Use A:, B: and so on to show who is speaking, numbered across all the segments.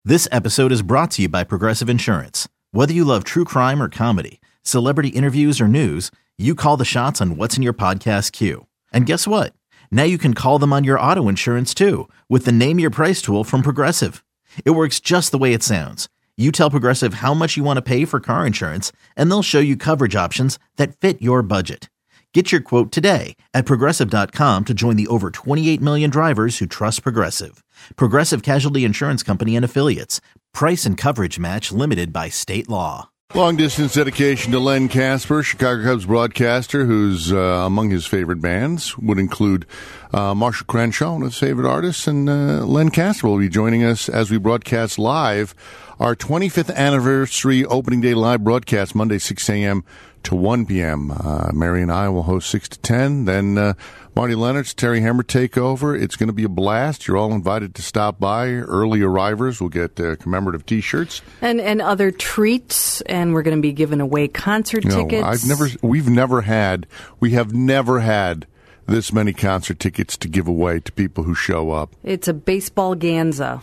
A: This episode is brought to you by Progressive Insurance. Whether you love true crime or comedy, celebrity interviews or news, you call the shots on what's in your podcast queue. And guess what? Now you can call them on your auto insurance too with the Name Your Price tool from Progressive. It works just the way it sounds. You tell Progressive how much you want to pay for car insurance, and they'll show you coverage options that fit your budget. Get your quote today at Progressive.com to join the over 28 million drivers who trust Progressive. Progressive Casualty Insurance Company and Affiliates. Price and coverage match limited by state law.
B: Long-distance dedication to Len Kasper, Chicago Cubs broadcaster, who's among his favorite bands would include Marshall Crenshaw, one of his favorite artists, and Len Kasper will be joining us as we broadcast live our 25th anniversary opening day live broadcast, Monday, 6 a.m. to 1 p.m. Mary and I will host 6 to 10. Then Marty Leonard's, Terry Hemmer take over. It's going to be a blast. You're all invited to stop by. Early arrivers will get commemorative T-shirts.
C: And other treats, and we're going to be giving away concert tickets.
B: We have never had this many concert tickets to give away to people who show up.
C: It's a baseball ganza.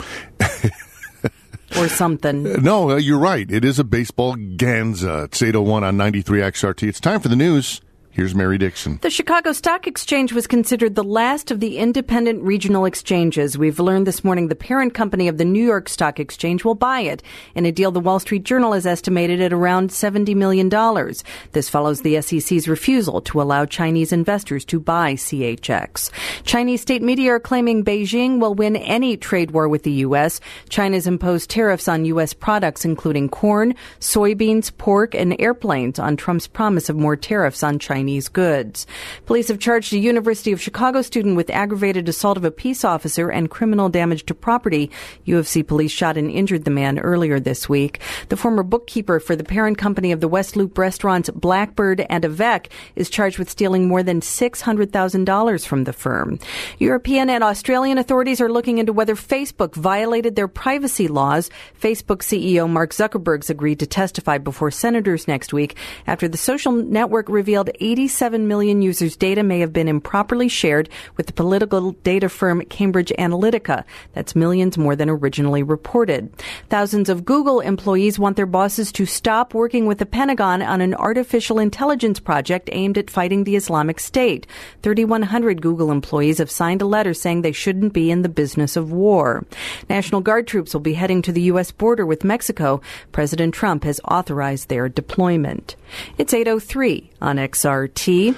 C: Or something.
B: No, you're right. It is a baseball ganza. It's 8:01 on 93 XRT. It's time for the news. Here's Mary Dixon.
C: The Chicago Stock Exchange was considered the last of the independent regional exchanges. We've learned this morning the parent company of the New York Stock Exchange will buy it in a deal the Wall Street Journal has estimated at around $70 million. This follows the SEC's refusal to allow Chinese investors to buy CHX. Chinese state media are claiming Beijing will win any trade war with the U.S. China's imposed tariffs on U.S. products, including corn, soybeans, pork, and airplanes, on Trump's promise of more tariffs on Chinese goods. Police have charged a University of Chicago student with aggravated assault of a peace officer and criminal damage to property. U of C police shot and injured the man earlier this week. The former bookkeeper for the parent company of the West Loop restaurants Blackbird and Avec is charged with stealing more than $600,000 from the firm. European and Australian authorities are looking into whether Facebook violated their privacy laws. Facebook CEO Mark Zuckerberg's agreed to testify before senators next week after the social network revealed 87 million users' data may have been improperly shared with the political data firm Cambridge Analytica. That's millions more than originally reported. Thousands of Google employees want their bosses to stop working with the Pentagon on an artificial intelligence project aimed at fighting the Islamic State. 3,100 Google employees have signed a letter saying they shouldn't be in the business of war. National Guard troops will be heading to the U.S. border with Mexico. President Trump has authorized their deployment. It's 8:03 on XRT.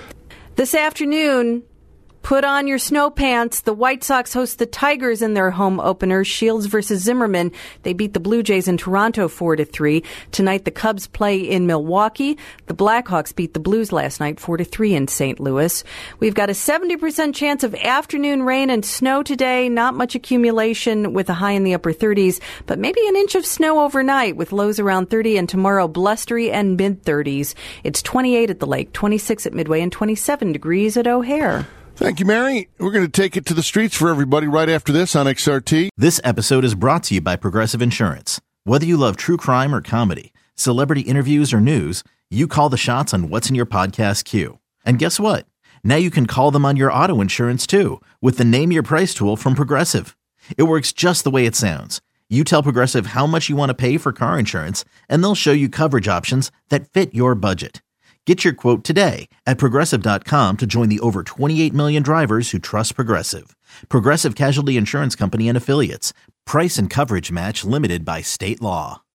C: This afternoon, put on your snow pants. The White Sox host the Tigers in their home opener, Shields versus Zimmerman. They beat the Blue Jays in Toronto 4-3. Tonight, the Cubs play in Milwaukee. The Blackhawks beat the Blues last night 4-3 in St. Louis. We've got a 70% chance of afternoon rain and snow today. Not much accumulation with a high in the upper 30s, but maybe an inch of snow overnight with lows around 30, and tomorrow blustery and mid-30s. It's 28 at the lake, 26 at Midway, and 27 degrees at O'Hare.
B: Thank you, Mary. We're going to take it to the streets for everybody right after this on XRT.
A: This episode is brought to you by Progressive Insurance. Whether you love true crime or comedy, celebrity interviews or news, you call the shots on what's in your podcast queue. And guess what? Now you can call them on your auto insurance too with the Name Your Price tool from Progressive. It works just the way it sounds. You tell Progressive how much you want to pay for car insurance, and they'll show you coverage options that fit your budget. Get your quote today at Progressive.com to join the over 28 million drivers who trust Progressive. Progressive Casualty Insurance Company and Affiliates. Price and coverage match limited by state law.